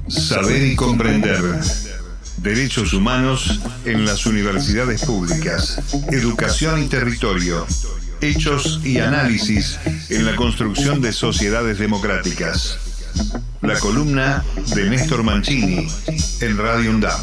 Saber y comprender. Derechos humanos en las universidades públicas. Educación y territorio. Hechos y análisis en la construcción de sociedades democráticas. La columna de Néstor Mancini en Radio UNDAB.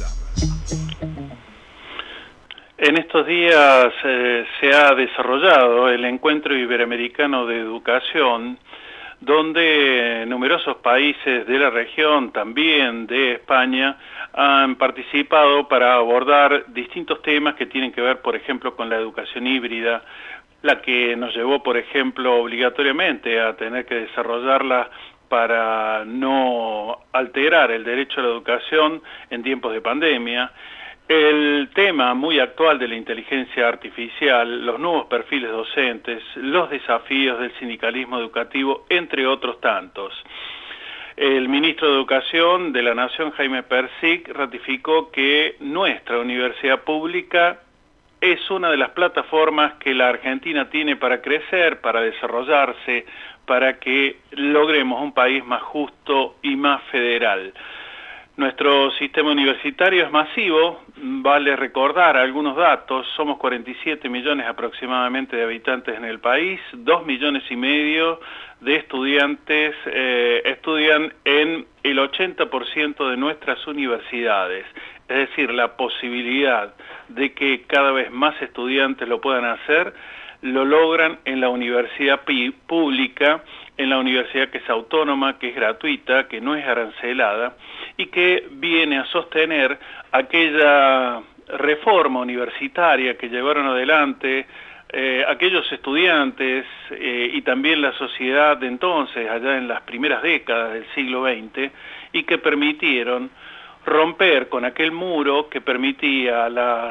En estos días se ha desarrollado el Encuentro Iberoamericano de Educación, donde numerosos países de la región, también de España, han participado para abordar distintos temas que tienen que ver, por ejemplo, con la educación híbrida, la que nos llevó, por ejemplo, obligatoriamente a tener que desarrollarla para no alterar el derecho a la educación en tiempos de pandemia. El tema muy actual de la inteligencia artificial, los nuevos perfiles docentes, los desafíos del sindicalismo educativo, entre otros tantos. El ministro de Educación de la Nación, Jaime Persic, ratificó que nuestra universidad pública es una de las plataformas que la Argentina tiene para crecer, para desarrollarse, para que logremos un país más justo y más federal. Nuestro sistema universitario es masivo, vale recordar algunos datos, somos 47 millones aproximadamente de habitantes en el país, 2,5 millones de estudiantes estudian en el 80% de nuestras universidades, es decir, la posibilidad de que cada vez más estudiantes lo puedan hacer, lo logran en la universidad pública, en la universidad que es autónoma, que es gratuita, que no es arancelada y que viene a sostener aquella reforma universitaria que llevaron adelante aquellos estudiantes y también la sociedad de entonces, allá en las primeras décadas del siglo XX, y que permitieron romper con aquel muro que permitía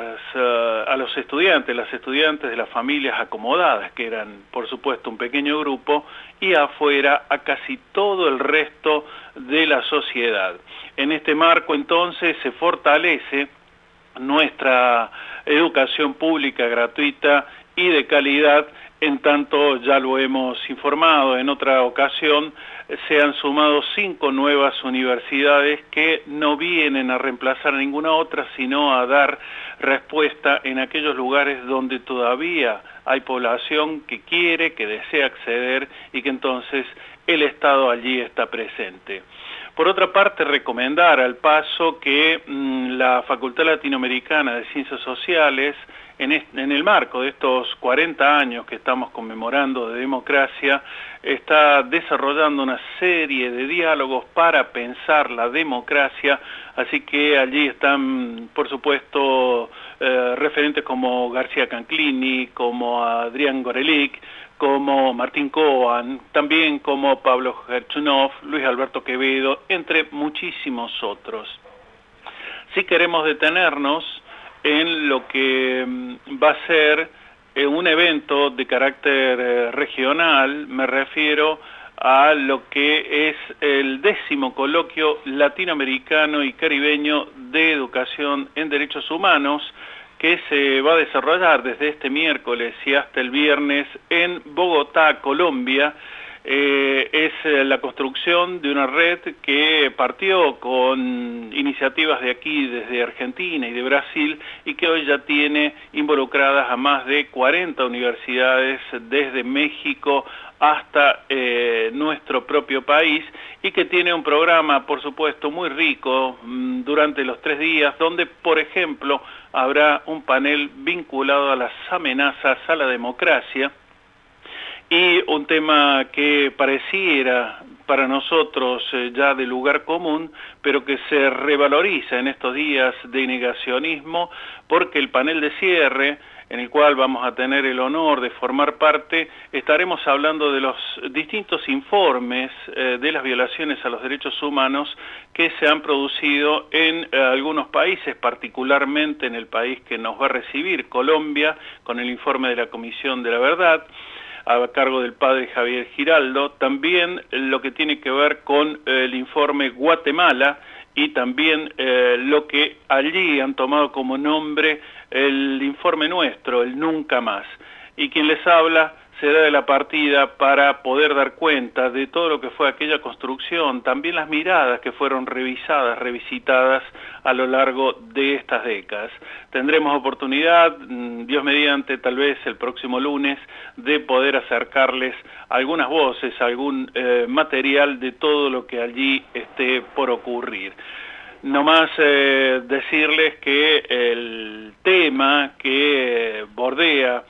a los estudiantes, las estudiantes de las familias acomodadas, que eran por supuesto un pequeño grupo, y afuera a casi todo el resto de la sociedad. En este marco entonces se fortalece nuestra educación pública gratuita y de calidad. En tanto, ya lo hemos informado en otra ocasión, se han sumado 5 nuevas universidades que no vienen a reemplazar a ninguna otra, sino a dar respuesta en aquellos lugares donde todavía hay población que quiere, que desea acceder y que entonces el Estado allí está presente. Por otra parte, recomendar al paso que la Facultad Latinoamericana de Ciencias Sociales, en el marco de estos 40 años que estamos conmemorando de democracia, está desarrollando una serie de diálogos para pensar la democracia, así que allí están, por supuesto, referentes como García Canclini, como Adrián Gorelick, como Martín Coan, también como Pablo Gerchunov, Luis Alberto Quevedo, entre muchísimos otros. Si queremos detenernos en lo que va a ser un evento de carácter regional, me refiero a lo que es el 10º coloquio latinoamericano y caribeño de educación en derechos humanos, que se va a desarrollar desde este miércoles y hasta el viernes en Bogotá, Colombia. Es la construcción de una red que partió con iniciativas de aquí, desde Argentina y de Brasil, y que hoy ya tiene involucradas a más de 40 universidades desde México hasta nuestro propio país, y que tiene un programa, por supuesto, muy rico durante los 3 días, donde, por ejemplo, habrá un panel vinculado a las amenazas a la democracia, y un tema que pareciera para nosotros ya de lugar común, pero que se revaloriza en estos días de negacionismo, porque el panel de cierre, en el cual vamos a tener el honor de formar parte, estaremos hablando de los distintos informes de las violaciones a los derechos humanos que se han producido en algunos países, particularmente en el país que nos va a recibir, Colombia, con el informe de la Comisión de la Verdad, a cargo del padre Javier Giraldo, también lo que tiene que ver con el informe Guatemala y también lo que allí han tomado como nombre el informe nuestro, el Nunca Más. Y quien les habla será de la partida para poder dar cuenta de todo lo que fue aquella construcción, también las miradas que fueron revisadas, revisitadas a lo largo de estas décadas. Tendremos oportunidad, Dios mediante, tal vez el próximo lunes, de poder acercarles algunas voces, algún material de todo lo que allí esté por ocurrir. No más decirles que el tema que bordea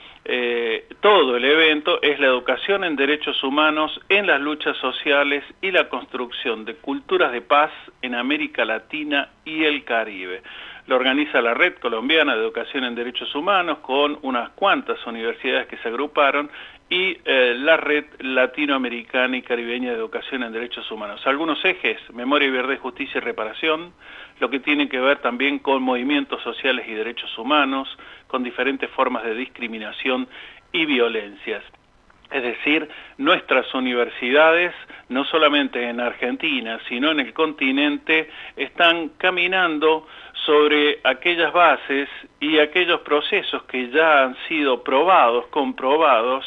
todo el evento es la educación en derechos humanos en las luchas sociales y la construcción de culturas de paz en América Latina y el Caribe. Lo organiza la Red Colombiana de Educación en Derechos Humanos con unas cuantas universidades que se agruparon y la Red Latinoamericana y Caribeña de Educación en Derechos Humanos. Algunos ejes: memoria, verdad, justicia y reparación, lo que tiene que ver también con movimientos sociales y derechos humanos, con diferentes formas de discriminación y violencias. Es decir, nuestras universidades, no solamente en Argentina, sino en el continente, están caminando sobre aquellas bases y aquellos procesos que ya han sido probados, comprobados,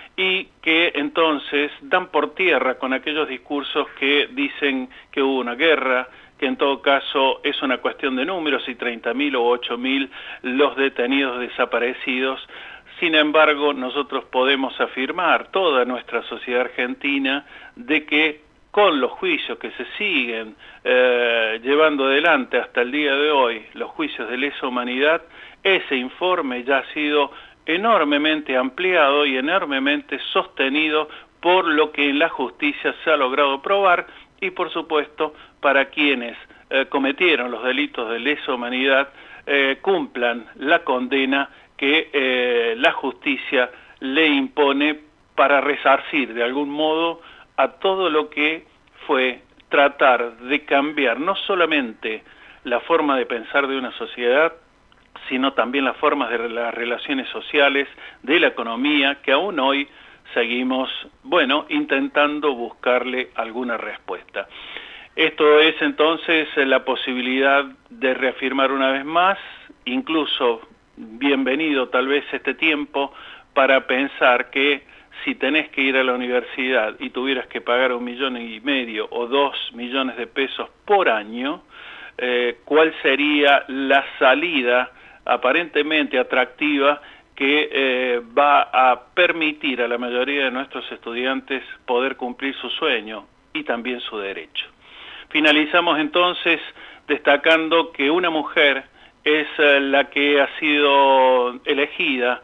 y que entonces dan por tierra con aquellos discursos que dicen que hubo una guerra, que en todo caso es una cuestión de números y 30.000 o 8.000 los detenidos desaparecidos. Sin embargo, nosotros podemos afirmar, toda nuestra sociedad argentina, de que con los juicios que se siguen llevando adelante hasta el día de hoy, los juicios de lesa humanidad, ese informe ya ha sido enormemente ampliado y enormemente sostenido por lo que en la justicia se ha logrado probar y, por supuesto, para quienes cometieron los delitos de lesa humanidad cumplan la condena que la justicia le impone para resarcir de algún modo a todo lo que fue tratar de cambiar no solamente la forma de pensar de una sociedad, sino también las formas de las relaciones sociales, de la economía, que aún hoy seguimos, intentando buscarle alguna respuesta. Esto es entonces la posibilidad de reafirmar una vez más, incluso bienvenido tal vez este tiempo, para pensar que si tenés que ir a la universidad y tuvieras que pagar 1,5 millones o 2 millones de pesos por año, ¿cuál sería la salida aparentemente atractiva que va a permitir a la mayoría de nuestros estudiantes poder cumplir su sueño y también su derecho? Finalizamos entonces destacando que una mujer es la que ha sido elegida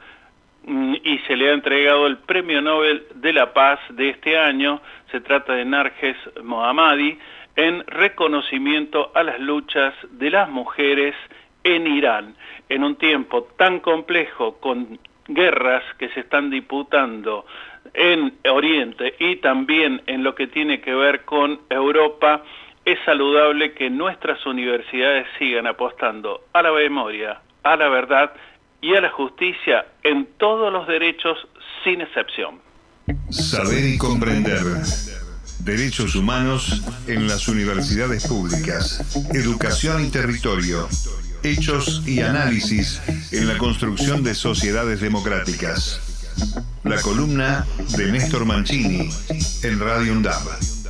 y se le ha entregado el Premio Nobel de la Paz de este año. Se trata de Narges Mohammadi, en reconocimiento a las luchas de las mujeres en Irán, en un tiempo tan complejo, con guerras que se están disputando en Oriente y también en lo que tiene que ver con Europa. Es saludable que nuestras universidades sigan apostando a la memoria, a la verdad y a la justicia en todos los derechos sin excepción. Saber y comprender. Derechos humanos en las universidades públicas. Educación y territorio. Hechos y análisis en la construcción de sociedades democráticas. La columna de Néstor Mancini en Radio UNDAB.